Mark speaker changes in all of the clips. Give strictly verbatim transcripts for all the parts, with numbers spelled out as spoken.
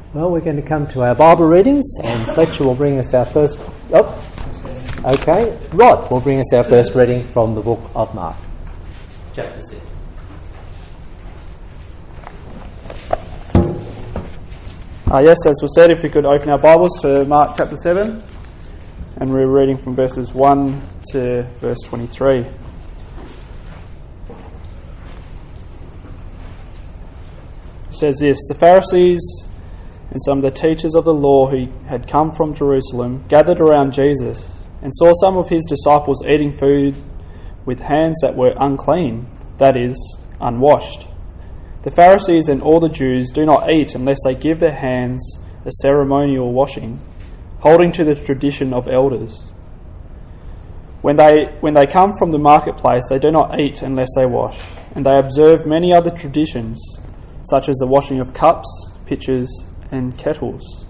Speaker 1: Well, we're going to come to our Bible readings, and Fletcher will bring us our first... Oh, okay. Rod will bring us our first reading from the book of Mark, chapter six.
Speaker 2: Uh, yes, as was said, if we could open our Bibles to Mark chapter seven, and we're reading from verses one to verse twenty-three. It says this: the Pharisees and some of the teachers of the law who had come from Jerusalem gathered around Jesus and saw some of his disciples eating food with hands that were unclean, that is, unwashed. The Pharisees and all the Jews do not eat unless they give their hands a ceremonial washing, holding to the tradition of elders. When they when they come from the marketplace, they do not eat unless they wash, and they observe many other traditions, such as the washing of cups, pitchers, and kettles.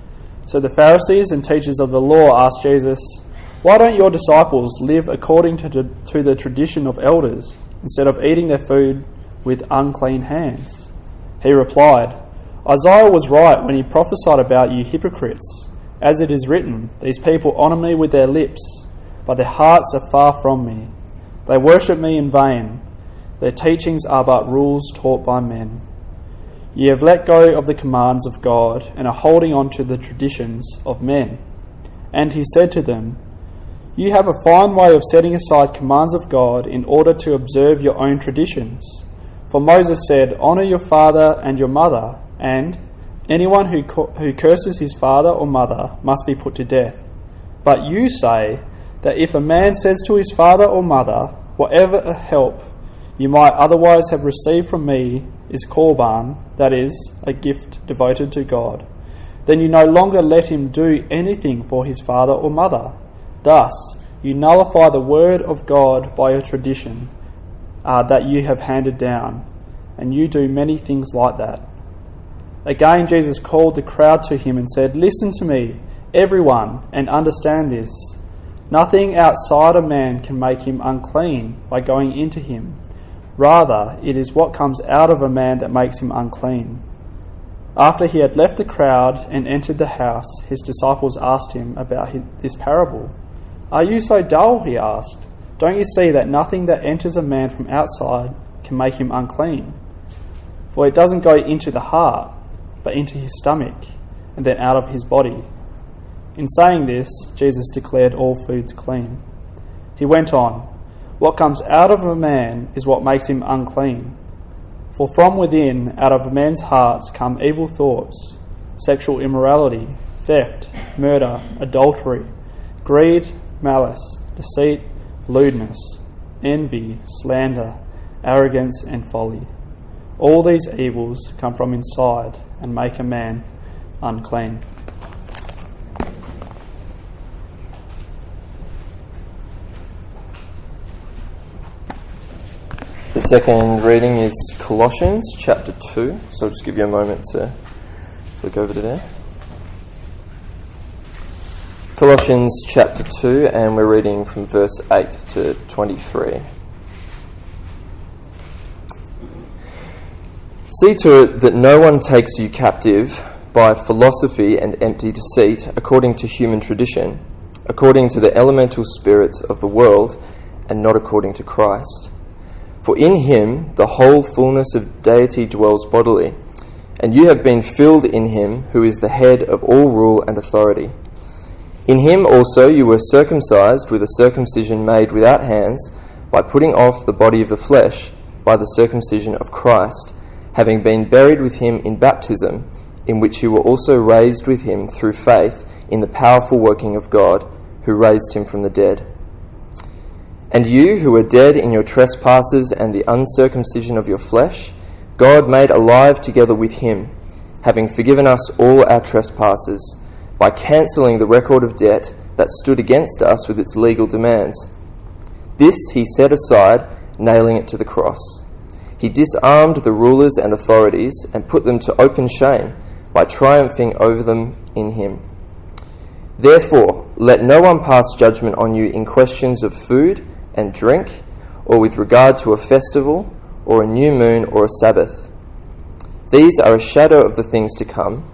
Speaker 2: So the Pharisees and teachers of the law asked Jesus, "Why don't your disciples live according to the, to the tradition of elders, instead of eating their food with unclean hands?" He replied, "Isaiah was right when he prophesied about you hypocrites. As it is written, these people honour me with their lips, but their hearts are far from me. They worship me in vain. Their teachings are but rules taught by men. Ye have let go of the commands of God and are holding on to the traditions of men." And he said to them, "You have a fine way of setting aside commands of God in order to observe your own traditions. For Moses said, 'Honour your father and your mother,' and 'Anyone who who curses his father or mother must be put to death.' But you say that if a man says to his father or mother, 'Whatever help you might otherwise have received from me is korban,' that is, a gift devoted to God, then you no longer let him do anything for his father or mother. Thus, you nullify the word of God by your tradition uh, that you have handed down, and you do many things like that." Again, Jesus called the crowd to him and said, "Listen to me, everyone, and understand this. Nothing outside a man can make him unclean by going into him. Rather, it is what comes out of a man that makes him unclean." After he had left the crowd and entered the house, his disciples asked him about his, this parable. "Are you so dull?" he asked. "Don't you see that nothing that enters a man from outside can make him unclean? For it doesn't go into the heart, but into his stomach, and then out of his body." In saying this, Jesus declared all foods clean. He went on, "What comes out of a man is what makes him unclean. For from within, out of men's hearts, come evil thoughts, sexual immorality, theft, murder, adultery, greed, malice, deceit, lewdness, envy, slander, arrogance, and folly. All these evils come from inside and make a man unclean."
Speaker 3: The second reading is Colossians chapter two, so I'll just give you a moment to flick over to there. Colossians chapter two, and we're reading from verse eight to twenty-three. "See to it that no one takes you captive by philosophy and empty deceit, according to human tradition, according to the elemental spirits of the world, and not according to Christ. For in him the whole fullness of deity dwells bodily, and you have been filled in him who is the head of all rule and authority. In him also you were circumcised with a circumcision made without hands, by putting off the body of the flesh by the circumcision of Christ, having been buried with him in baptism, in which you were also raised with him through faith in the powerful working of God, who raised him from the dead. And you who were dead in your trespasses and the uncircumcision of your flesh, God made alive together with him, having forgiven us all our trespasses, by cancelling the record of debt that stood against us with its legal demands. This he set aside, nailing it to the cross. He disarmed the rulers and authorities and put them to open shame by triumphing over them in him. Therefore, let no one pass judgment on you in questions of food and drink, or with regard to a festival, or a new moon, or a Sabbath. These are a shadow of the things to come,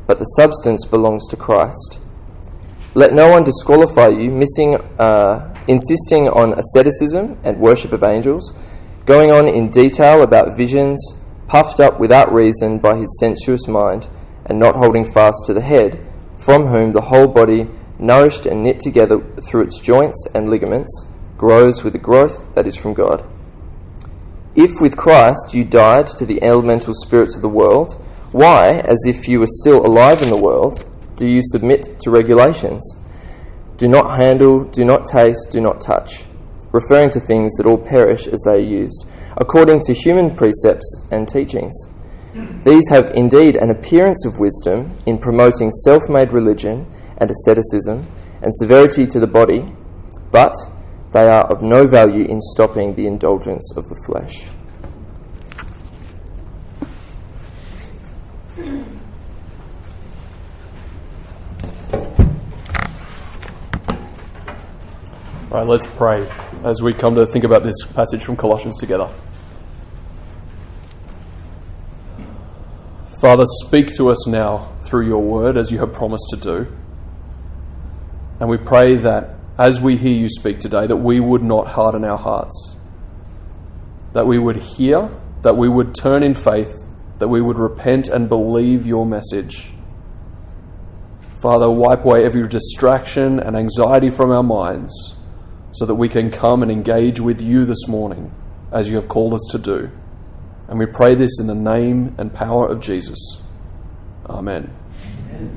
Speaker 3: but the substance belongs to Christ. Let no one disqualify you, missing, uh, insisting on asceticism and worship of angels, going on in detail about visions, puffed up without reason by his sensuous mind, and not holding fast to the head, from whom the whole body, nourished and knit together through its joints and ligaments, grows with the growth that is from God. If with Christ you died to the elemental spirits of the world, why, as if you were still alive in the world, do you submit to regulations? Do not handle, do not taste, do not touch, referring to things that all perish as they are used, according to human precepts and teachings. These have indeed an appearance of wisdom in promoting self-made religion and asceticism and severity to the body, but they are of no value in stopping the indulgence of the flesh.
Speaker 4: All right, let's pray as we come to think about this passage from Colossians together. Father, speak to us now through your word as you have promised to do. And we pray that as we hear you speak today, that we would not harden our hearts, that we would hear, that we would turn in faith, that we would repent and believe your message. Father, wipe away every distraction and anxiety from our minds so that we can come and engage with you this morning as you have called us to do. And we pray this in the name and power of Jesus. Amen. Amen.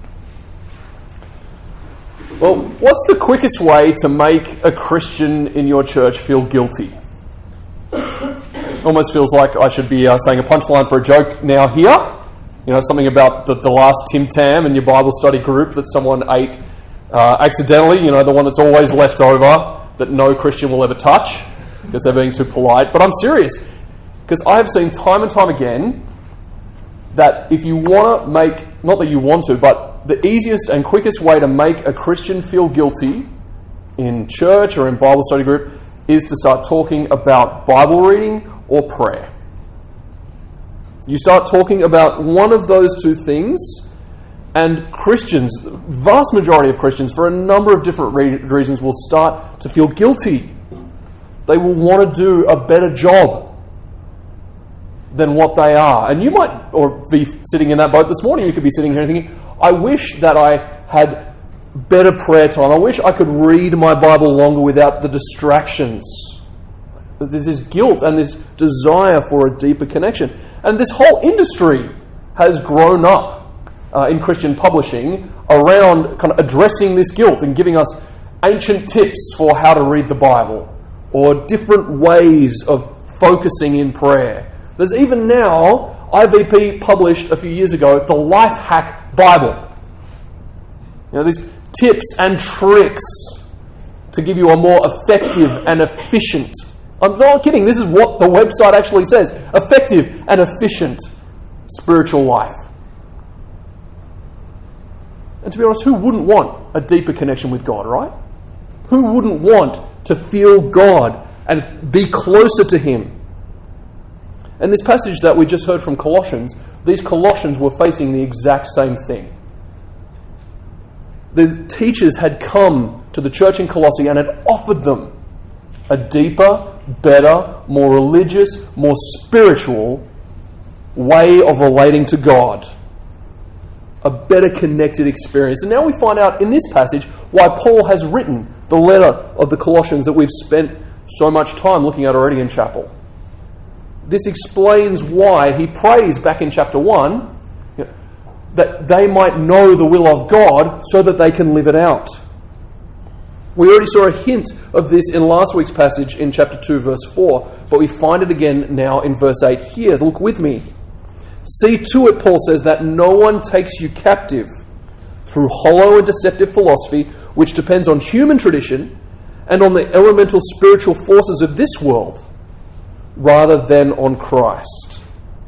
Speaker 4: Well, what's the quickest way to make a Christian in your church feel guilty? Almost feels like I should be uh, saying a punchline for a joke now here. You know, something about the, the last Tim Tam in your Bible study group that someone ate uh, accidentally, you know, the one that's always left over that no Christian will ever touch because they're being too polite. But I'm serious, because I have seen time and time again that if you want to make, not that you want to, but the easiest and quickest way to make a Christian feel guilty in church or in Bible study group is to start talking about Bible reading or prayer. You start talking about one of those two things, and Christians, vast majority of Christians, for a number of different re- reasons, will start to feel guilty. They will want to do a better job than what they are. And you might or be sitting in that boat this morning. You could be sitting here thinking, I wish that I had better prayer time. I wish I could read my Bible longer without the distractions. There's this guilt and this desire for a deeper connection. And this whole industry has grown up uh, in Christian publishing around kind of addressing this guilt and giving us ancient tips for how to read the Bible or different ways of focusing in prayer. There's even now, I V P published a few years ago, the Life Hack Bible. You know, these tips and tricks to give you a more effective and efficient, I'm not kidding, this is what the website actually says, effective and efficient spiritual life. And to be honest, who wouldn't want a deeper connection with God, right? Who wouldn't want to feel God and be closer to Him? And this passage that we just heard from Colossians, these Colossians were facing the exact same thing. The teachers had come to the church in Colossae and had offered them a deeper, better, more religious, more spiritual way of relating to God. A better connected experience. And now we find out in this passage why Paul has written the letter of the Colossians that we've spent so much time looking at already in chapel. This explains why he prays back in chapter one, you know, that they might know the will of God so that they can live it out. We already saw a hint of this in last week's passage in chapter two, verse four, but we find it again now in verse eight here. Look with me. See to it, Paul says, that no one takes you captive through hollow and deceptive philosophy, which depends on human tradition and on the elemental spiritual forces of this world, rather than on Christ.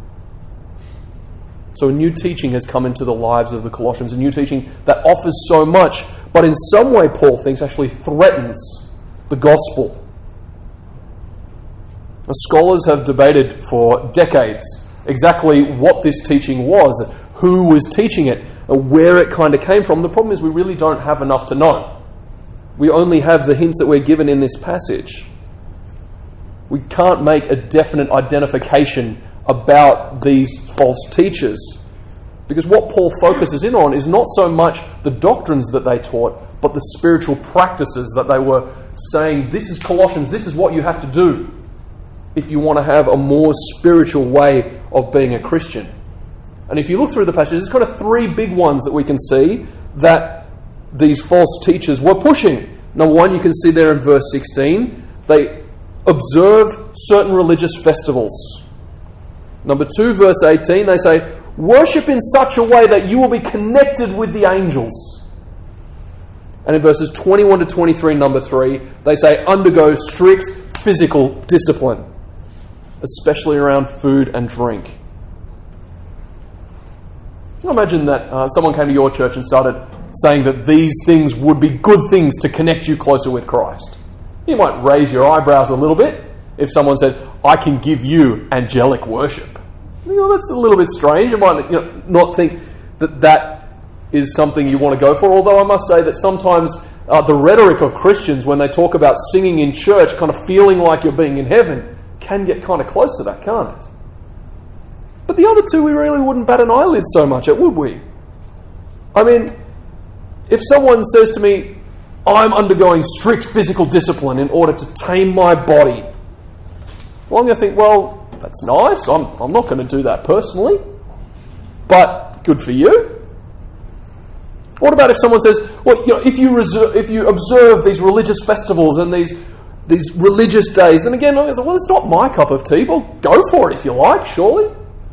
Speaker 4: So a new teaching has come into the lives of the Colossians, a new teaching that offers so much, but in some way, Paul thinks, actually threatens the gospel. Now, scholars have debated for decades exactly what this teaching was, who was teaching it, and where it kind of came from. The problem is we really don't have enough to know. We only have the hints that we're given in this passage. We can't make a definite identification about these false teachers, because what Paul focuses in on is not so much the doctrines that they taught, but the spiritual practices that they were saying, this is Colossians, this is what you have to do if you want to have a more spiritual way of being a Christian. And if you look through the passages, there's kind of three big ones that we can see that these false teachers were pushing. Number one, you can see there in verse sixteen, they observe certain religious festivals. Number two, verse eighteen, they say, worship in such a way that you will be connected with the angels. And in verses twenty-one to twenty-three, number three, they say, undergo strict physical discipline, especially around food and drink. Can you imagine that uh, someone came to your church and started saying that these things would be good things to connect you closer with Christ? You might raise your eyebrows a little bit if someone said, I can give you angelic worship. You know, that's a little bit strange. You might, you know, not think that that is something you want to go for, although I must say that sometimes uh, the rhetoric of Christians when they talk about singing in church, kind of feeling like you're being in heaven, can get kind of close to that, can't it? But the other two, we really wouldn't bat an eyelid so much at, would we? I mean, if someone says to me, I'm undergoing strict physical discipline in order to tame my body, well, I'm going to think, well, that's nice. I'm, I'm not going to do that personally. But good for you. What about if someone says, well, you know, if you reserve, if you observe these religious festivals and these these religious days, then again, I say, well, it's not my cup of tea. Well, go for it if you like, surely.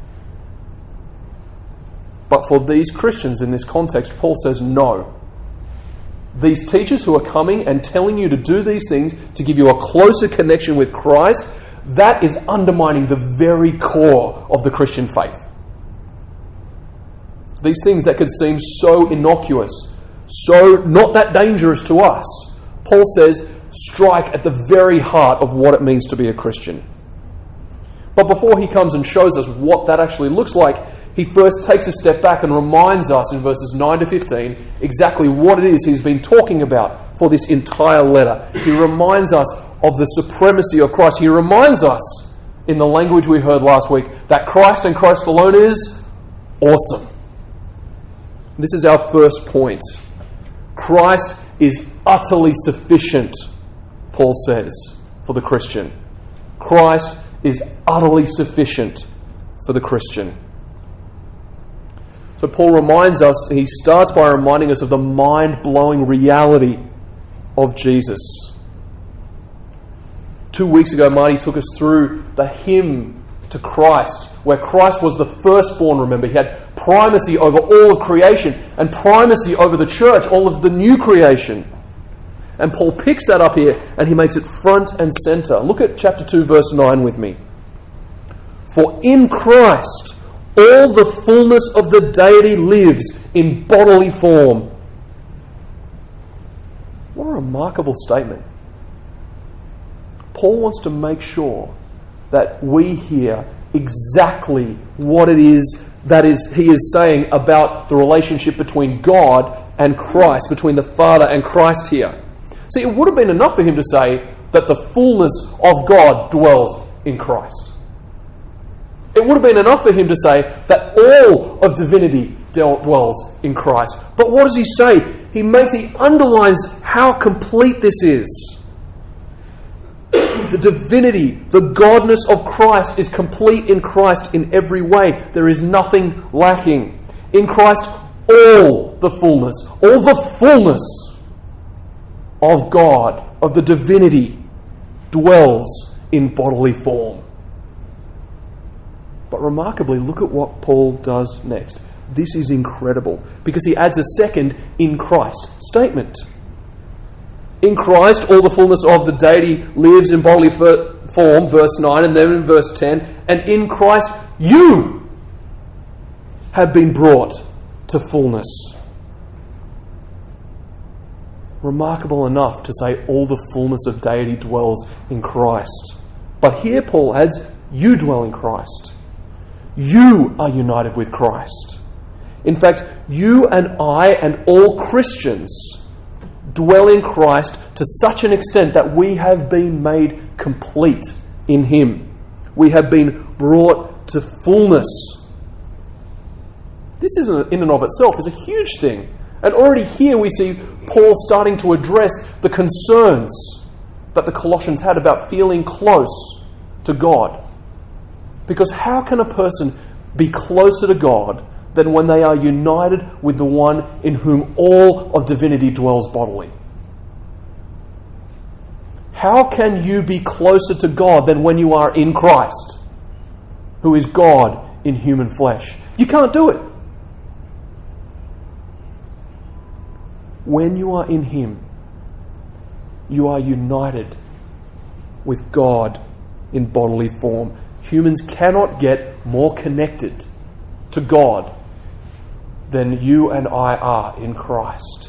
Speaker 4: But for these Christians in this context, Paul says no. These teachers who are coming and telling you to do these things to give you a closer connection with Christ, that is undermining the very core of the Christian faith. These things that could seem so innocuous, so not that dangerous to us, Paul says, strike at the very heart of what it means to be a Christian. But before he comes and shows us what that actually looks like, he first takes a step back and reminds us in verses nine to fifteen exactly what it is he's been talking about for this entire letter. He reminds us of the supremacy of Christ. He reminds us, in the language we heard last week, that Christ and Christ alone is awesome. This is our first point. Christ is utterly sufficient, Paul says, for the Christian. Christ is utterly sufficient for the Christian. So Paul reminds us, he starts by reminding us of the mind-blowing reality of Jesus. Two weeks ago, Marty took us through the hymn to Christ, where Christ was the firstborn, remember. He had primacy over all of creation and primacy over the church, all of the new creation. And Paul picks that up here and he makes it front and center. Look at chapter two, verse nine with me. For in Christ all the fullness of the deity lives in bodily form. What a remarkable statement. Paul wants to make sure that we hear exactly what it is that is he is saying about the relationship between God and Christ, between the Father and Christ here. See, it would have been enough for him to say that the fullness of God dwells in Christ. It would have been enough for him to say that all of divinity dwells in Christ. But what does he say? He makes, he underlines how complete this is. The divinity, the godness of Christ is complete in Christ in every way. There is nothing lacking. In Christ, all the fullness, all the fullness of God, of the divinity, dwells in bodily form. But remarkably, look at what Paul does next. This is incredible, because he adds a second in Christ statement. In Christ, all the fullness of the deity lives in bodily form, verse nine, and then in verse ten, and in Christ you have been brought to fullness. Remarkable enough to say all the fullness of deity dwells in Christ. But here Paul adds, you dwell in Christ. You are united with Christ. In fact, you and I and all Christians dwell in Christ to such an extent that we have been made complete in Him. We have been brought to fullness. This is, in and of itself, is a huge thing. And already here we see Paul starting to address the concerns that the Colossians had about feeling close to God. Because how can a person be closer to God than when they are united with the one in whom all of divinity dwells bodily? How can you be closer to God than when you are in Christ, who is God in human flesh? You can't do it. When you are in Him, you are united with God in bodily form. Humans cannot get more connected to God than you and I are in Christ.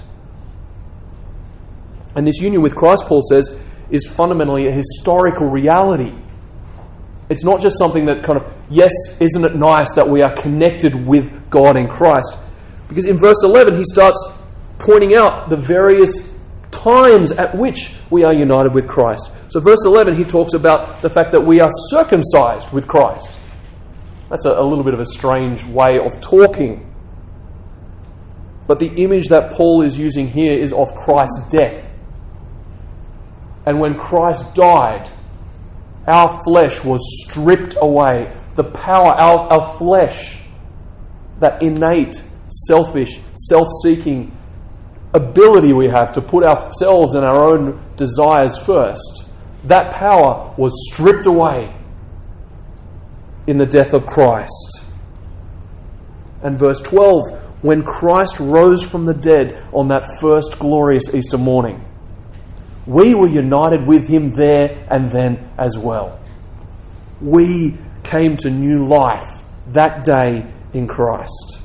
Speaker 4: And this union with Christ, Paul says, is fundamentally a historical reality. It's not just something that kind of, yes, isn't it nice that we are connected with God in Christ? Because in verse eleven, he starts pointing out the various times at which we are united with Christ. So verse eleven, he talks about the fact that we are circumcised with Christ. That's a, a little bit of a strange way of talking. But the image that Paul is using here is of Christ's death. And when Christ died, our flesh was stripped away. The power, our, our flesh, that innate, selfish, self-seeking ability we have to put ourselves and our own desires first, that power was stripped away in the death of Christ. And verse twelve, when Christ rose from the dead on that first glorious Easter morning, we were united with Him there and then as well. We came to new life that day in Christ.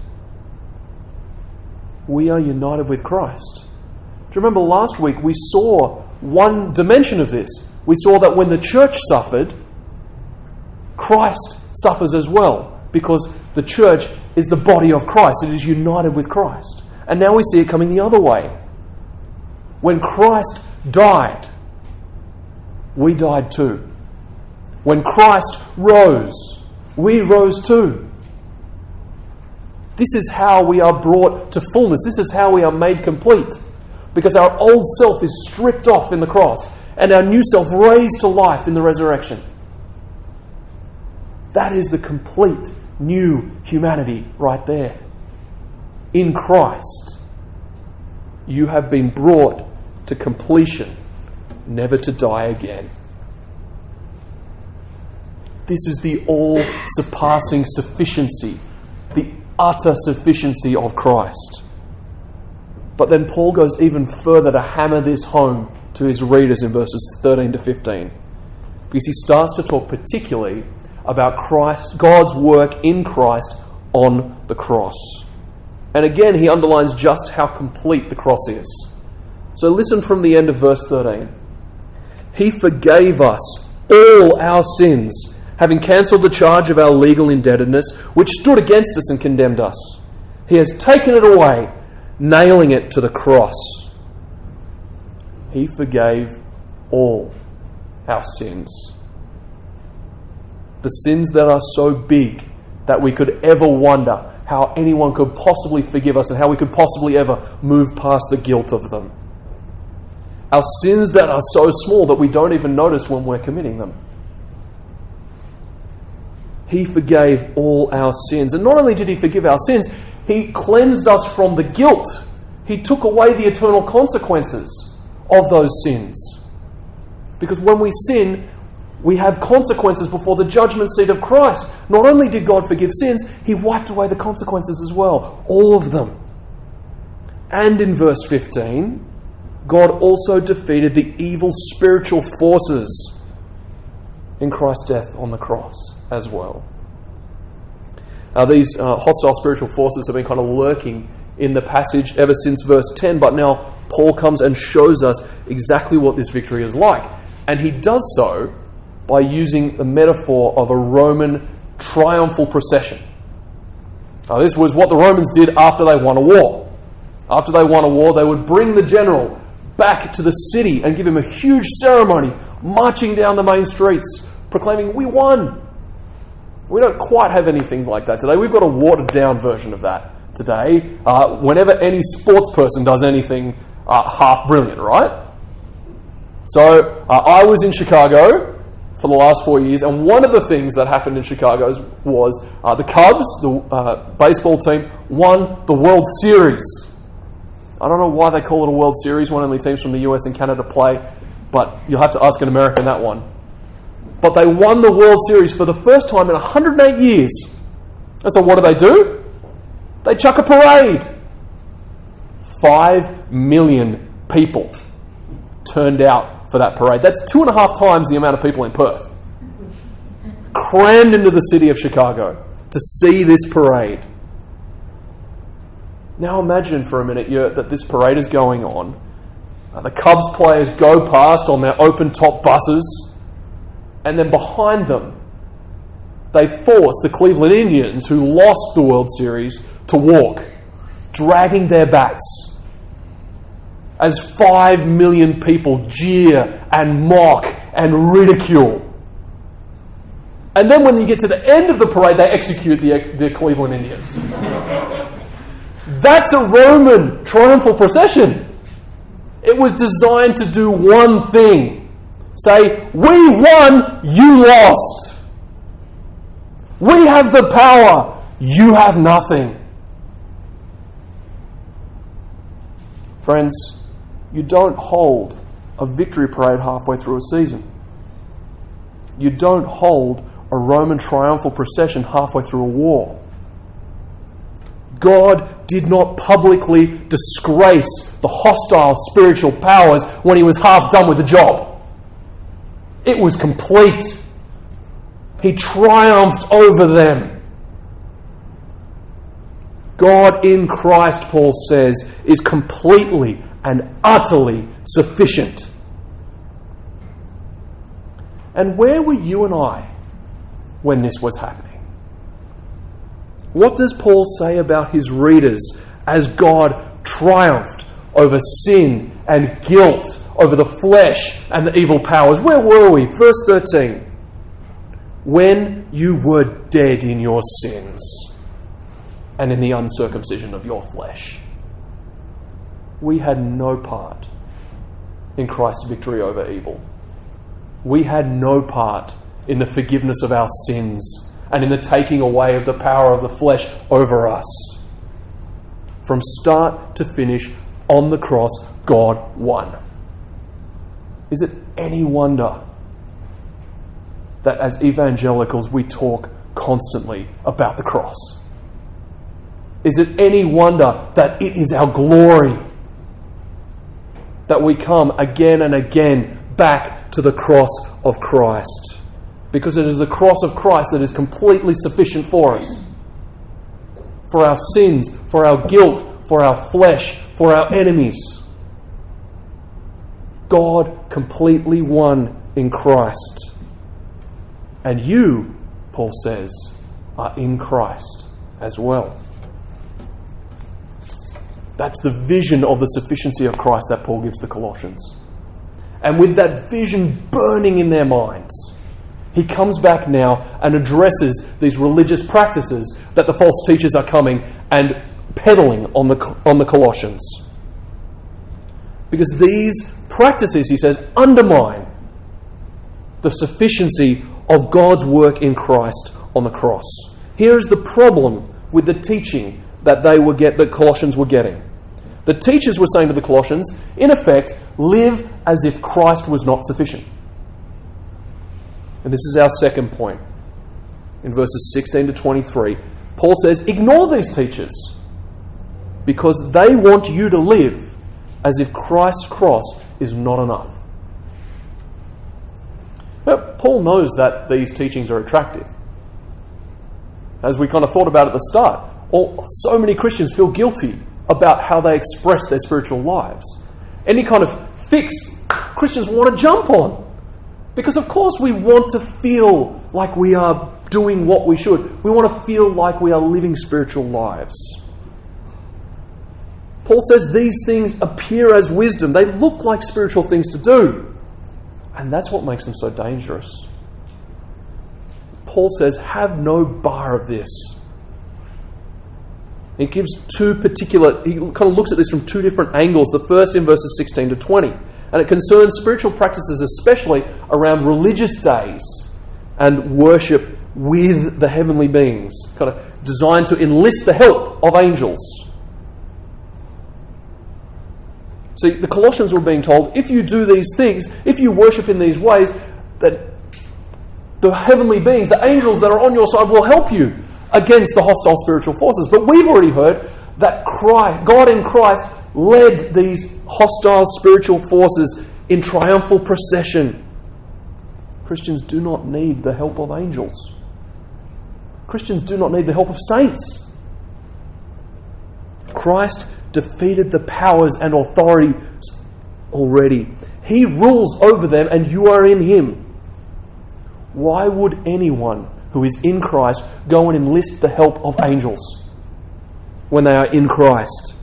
Speaker 4: We are united with Christ. Do you remember last week we saw one dimension of this? We saw that when the church suffered, Christ suffers as well, because the church is the body of Christ. It is united with Christ. And now we see it coming the other way. When Christ died, we died too. When Christ rose, we rose too. This is how we are brought to fullness. This is how we are made complete. Because our old self is stripped off in the cross and our new self raised to life in the resurrection. That is the complete new humanity right there. In Christ, you have been brought to completion, never to die again. This is the all-surpassing sufficiency, the utter sufficiency of Christ. But then Paul goes even further to hammer this home to his readers in verses thirteen to fifteen. Because he starts to talk particularly about Christ, God's work in Christ on the cross. And again, he underlines just how complete the cross is. So listen from the end of verse thirteen. He forgave us all our sins, having cancelled the charge of our legal indebtedness, which stood against us and condemned us. He has taken it away, nailing it to the cross. He forgave all our sins. The sins that are so big that we could ever wonder how anyone could possibly forgive us and how we could possibly ever move past the guilt of them. Our sins that are so small that we don't even notice when we're committing them. He forgave all our sins. And not only did He forgive our sins, He cleansed us from the guilt. He took away the eternal consequences of those sins. Because when we sin, we have consequences before the judgment seat of Christ. Not only did God forgive sins, He wiped away the consequences as well. All of them. And in verse fifteen, God also defeated the evil spiritual forces in Christ's death on the cross as well. Now, these uh, hostile spiritual forces have been kind of lurking in the passage ever since verse ten, but now Paul comes and shows us exactly what this victory is like. And he does so by using the metaphor of a Roman triumphal procession. Now, this was what the Romans did after they won a war. After they won a war, they would bring the general back to the city and give him a huge ceremony, marching down the main streets, proclaiming, "We won." We don't quite have anything like that today. We've got a watered-down version of that today. Uh, whenever any sports person does anything uh, half brilliant, right? So uh, I was in Chicago for the last four years, and one of the things that happened in Chicago was uh, the Cubs, the uh, baseball team, won the World Series. I don't know why they call it a World Series when only teams from the U S and Canada play, but you'll have to ask an American that one. But they won the World Series for the first time in one hundred eight years. And so what do they do? They chuck a parade. Five million people turned out for that parade. That's two and a half times the amount of people in Perth. Crammed into the city of Chicago to see this parade. Now imagine for a minute you're, that this parade is going on. Uh, the Cubs players go past on their open-top buses, and then behind them, they force the Cleveland Indians, who lost the World Series, to walk, dragging their bats, as five million people jeer and mock and ridicule. And then when you get to the end of the parade, they execute the, the Cleveland Indians. That's a Roman triumphal procession. It was designed to do one thing. Say, we won, you lost. We have the power, you have nothing. Friends, you don't hold a victory parade halfway through a season. You don't hold a Roman triumphal procession halfway through a war. God did not publicly disgrace the hostile spiritual powers when he was half done with the job. It was complete. He triumphed over them. God in Christ, Paul says, is completely and utterly sufficient. And where were you and I when this was happening? What does Paul say about his readers as God triumphed over sin and guilt, over the flesh and the evil powers? Where were we? Verse thirteen. When you were dead in your sins and in the uncircumcision of your flesh. We had no part in Christ's victory over evil. We had no part in the forgiveness of our sins and in the taking away of the power of the flesh over us. From start to finish, on the cross, God won. Is it any wonder that as evangelicals we talk constantly about the cross? Is it any wonder that it is our glory that we come again and again back to the cross of Christ? Because it is the cross of Christ that is completely sufficient for us. For our sins, for our guilt, for our flesh, for our enemies. God completely won in Christ. And you, Paul says, are in Christ as well. That's the vision of the sufficiency of Christ that Paul gives the Colossians. And with that vision burning in their minds, he comes back now and addresses these religious practices that the false teachers are coming and peddling on the, on the Colossians. Because these practices, he says, undermine the sufficiency of God's work in Christ on the cross. Here is the problem with the teaching that they were get, the Colossians were getting. The teachers were saying to the Colossians, in effect, live as if Christ was not sufficient. And this is our second point. In verses sixteen to twenty-three, Paul says, ignore these teachers because they want you to live as if Christ's cross is not enough. But Paul knows that these teachings are attractive. As we kind of thought about at the start, all, so many Christians feel guilty about how they express their spiritual lives. Any kind of fix Christians want to jump on. Because of course we want to feel like we are doing what we should. We want to feel like we are living spiritual lives. Paul says these things appear as wisdom. They look like spiritual things to do. And that's what makes them so dangerous. Paul says, have no bar of this. He gives two particular, he kind of looks at this from two different angles. The first in verses sixteen to twenty. And it concerns spiritual practices, especially around religious days and worship with the heavenly beings, kind of designed to enlist the help of angels. See, the Colossians were being told, if you do these things, if you worship in these ways, that the heavenly beings, the angels that are on your side, will help you against the hostile spiritual forces. But we've already heard that Christ, God in Christ led these hostile spiritual forces in triumphal procession. Christians do not need the help of angels. Christians do not need the help of saints. Christ defeated the powers and authorities already. He rules over them and you are in him. Why would anyone who is in Christ go and enlist the help of angels when they are in Christ?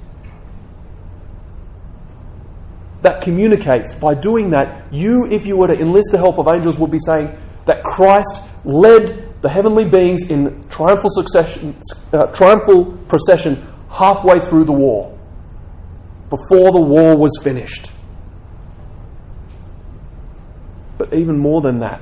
Speaker 4: That communicates, by doing that, you, if you were to enlist the help of angels, would be saying that Christ led the heavenly beings in triumphal succession, uh, triumphal procession halfway through the war, before the war was finished. But even more than that,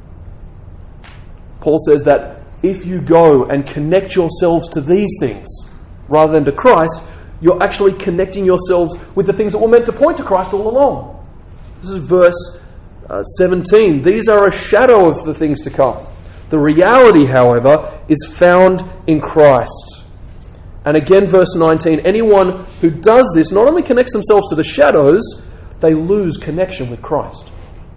Speaker 4: Paul says that if you go and connect yourselves to these things rather than to Christ, you're actually connecting yourselves with the things that were meant to point to Christ all along. This is verse uh, seventeen. These are a shadow of the things to come. The reality, however, is found in Christ. And again, verse nineteen, anyone who does this not only connects themselves to the shadows, they lose connection with Christ.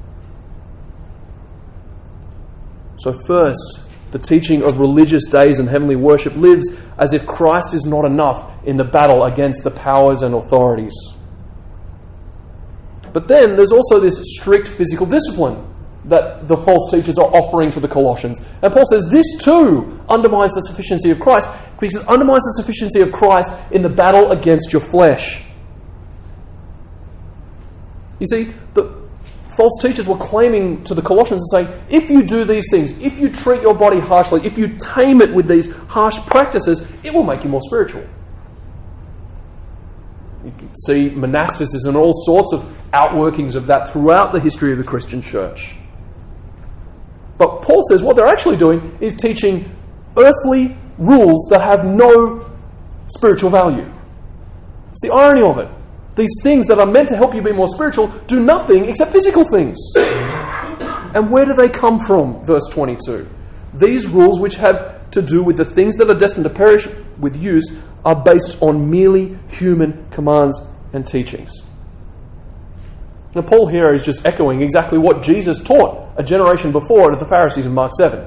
Speaker 4: So first, the teaching of religious days and heavenly worship lives as if Christ is not enough in the battle against the powers and authorities. But then there's also this strict physical discipline that the false teachers are offering to the Colossians. And Paul says this too undermines the sufficiency of Christ, because it undermines the sufficiency of Christ in the battle against your flesh. You see, the false teachers were claiming to the Colossians and saying, if you do these things, if you treat your body harshly, if you tame it with these harsh practices, it will make you more spiritual. You can see monasticism and all sorts of outworkings of that throughout the history of the Christian church. But Paul says what they're actually doing is teaching earthly rules that have no spiritual value. It's the irony of it. These things that are meant to help you be more spiritual do nothing except physical things. And where do they come from? Verse twenty-two. These rules, which have to do with the things that are destined to perish with use, are based on merely human commands and teachings. Now, Paul here is just echoing exactly what Jesus taught a generation before to the Pharisees in Mark seven.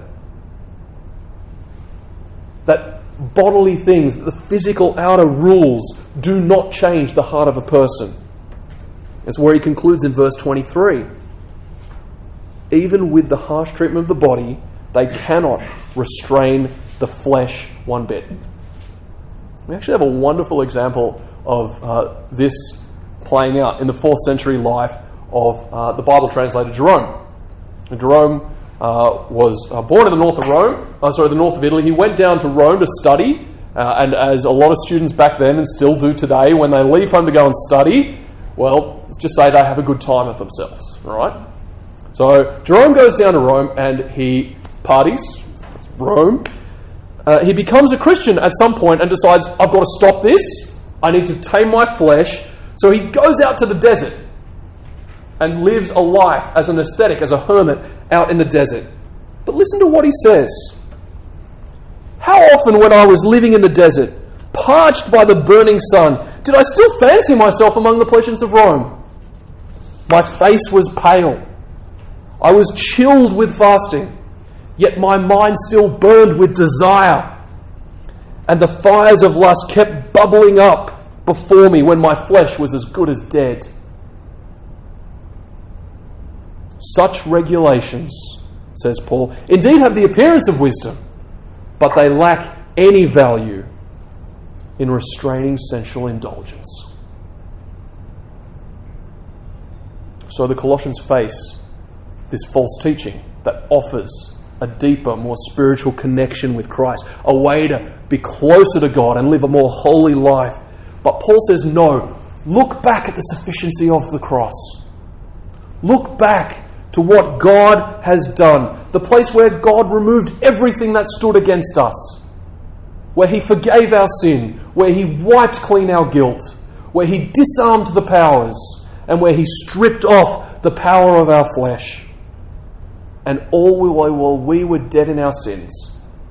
Speaker 4: That bodily things, the physical outer rules, do not change the heart of a person. That's where he concludes in verse twenty-three. Even with the harsh treatment of the body, they cannot restrain the flesh one bit. We actually have a wonderful example of uh, this playing out in the fourth century life of uh, the Bible translator Jerome. And Jerome uh, was uh, born in the north of Rome, uh, sorry, the north of Italy. He went down to Rome to study, uh, and as a lot of students back then and still do today, when they leave home to go and study, well, let's just say they have a good time of themselves, all right? So Jerome goes down to Rome and he parties. That's Rome. Uh, he becomes a Christian at some point and decides, I've got to stop this. I need to tame my flesh. So he goes out to the desert and lives a life as an ascetic, as a hermit out in the desert. But listen to what he says. How often when I was living in the desert, parched by the burning sun, did I still fancy myself among the pleasures of Rome? My face was pale. I was chilled with fasting. Yet my mind still burned with desire, and the fires of lust kept bubbling up before me when my flesh was as good as dead. Such regulations says Paul, indeed have the appearance of wisdom, but they lack any value in restraining sensual indulgence. So the Colossians face this false teaching that offers a deeper, more spiritual connection with Christ, a way to be closer to God and live a more holy life. But Paul says, no, look back at the sufficiency of the cross. Look back to what God has done, the place where God removed everything that stood against us, where he forgave our sin, where he wiped clean our guilt, where he disarmed the powers, and where he stripped off the power of our flesh. And all while we were dead in our sins,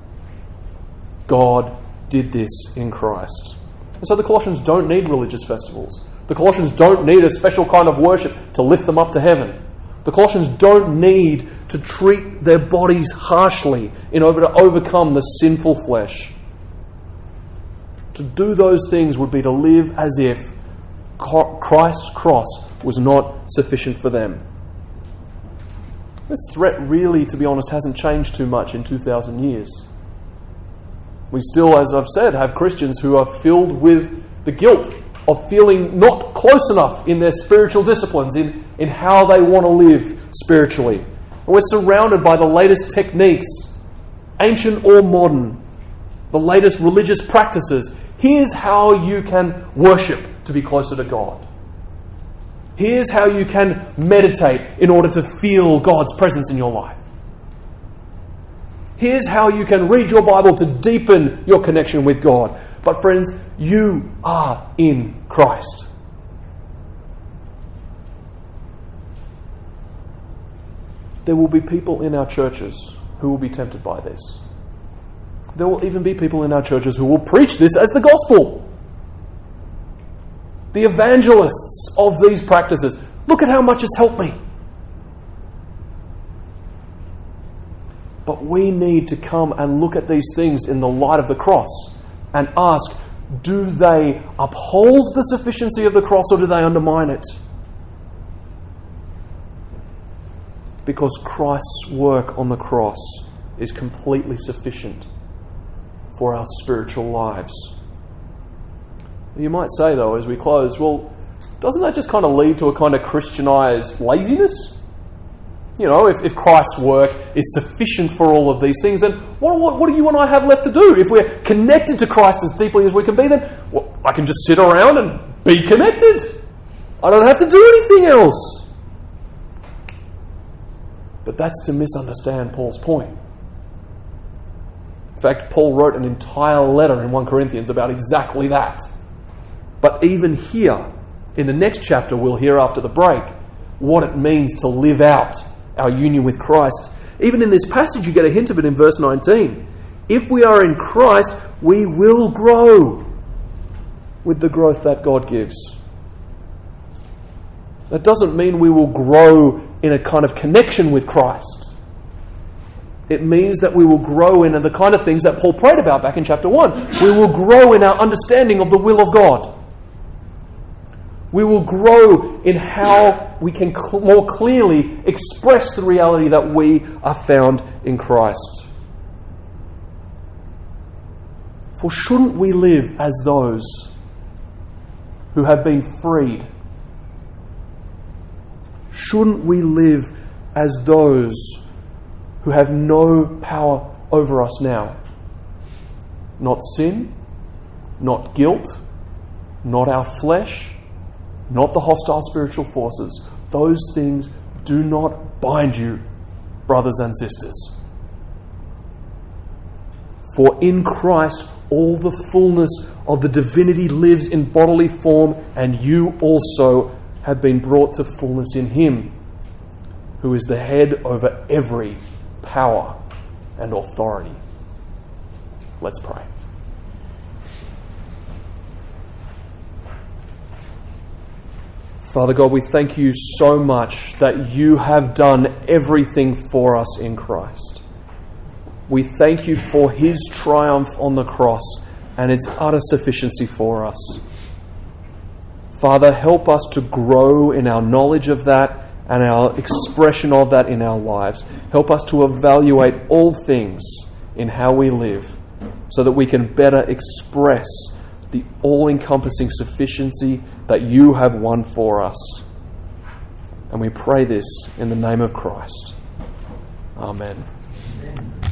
Speaker 4: God did this in Christ. And so the Colossians don't need religious festivals. The Colossians don't need a special kind of worship to lift them up to heaven. The Colossians don't need to treat their bodies harshly in order to overcome the sinful flesh. To do those things would be to live as if Christ's cross was not sufficient for them. This threat really, to be honest, hasn't changed too much in two thousand years. We still, as I've said, have Christians who are filled with the guilt of feeling not close enough in their spiritual disciplines, in, in how they want to live spiritually. And we're surrounded by the latest techniques, ancient or modern, the latest religious practices. Here's how you can worship to be closer to God. Here's how you can meditate in order to feel God's presence in your life. Here's how you can read your Bible to deepen your connection with God. But friends, you are in Christ. There will be people in our churches who will be tempted by this. There will even be people in our churches who will preach this as the gospel. The evangelists of these practices. Look at how much it's helped me. But we need to come and look at these things in the light of the cross and ask, do they uphold the sufficiency of the cross or do they undermine it? Because Christ's work on the cross is completely sufficient for our spiritual lives. You might say, though, as we close, well, doesn't that just kind of lead to a kind of Christianized laziness? You know, if, if Christ's work is sufficient for all of these things, then what, what, what do you and I have left to do? If we're connected to Christ as deeply as we can be, then well, I can just sit around and be connected. I don't have to do anything else. But that's to misunderstand Paul's point. In fact, Paul wrote an entire letter in First Corinthians about exactly that. But even here, in the next chapter we'll hear after the break, what it means to live out our union with Christ. Even in this passage you get a hint of it in verse nineteen. If we are in Christ, we will grow with the growth that God gives. That doesn't mean we will grow in a kind of connection with Christ. It means that we will grow in the kind of things that Paul prayed about back in chapter one. We will grow in our understanding of the will of God. We will grow in how we can cl- more clearly express the reality that we are found in Christ. For shouldn't we live as those who have been freed? Shouldn't we live as those who have no power over us now? Not sin, not guilt, not our flesh, not the hostile spiritual forces. Those things do not bind you, brothers and sisters. For in Christ all the fullness of the divinity lives in bodily form, and you also have been brought to fullness in Him, who is the head over every power and authority. Let's pray. Father God, we thank you so much that you have done everything for us in Christ. We thank you for His triumph on the cross and its utter sufficiency for us. Father, help us to grow in our knowledge of that and our expression of that in our lives. Help us to evaluate all things in how we live so that we can better express the all-encompassing sufficiency that you have won for us. And we pray this in the name of Christ. Amen.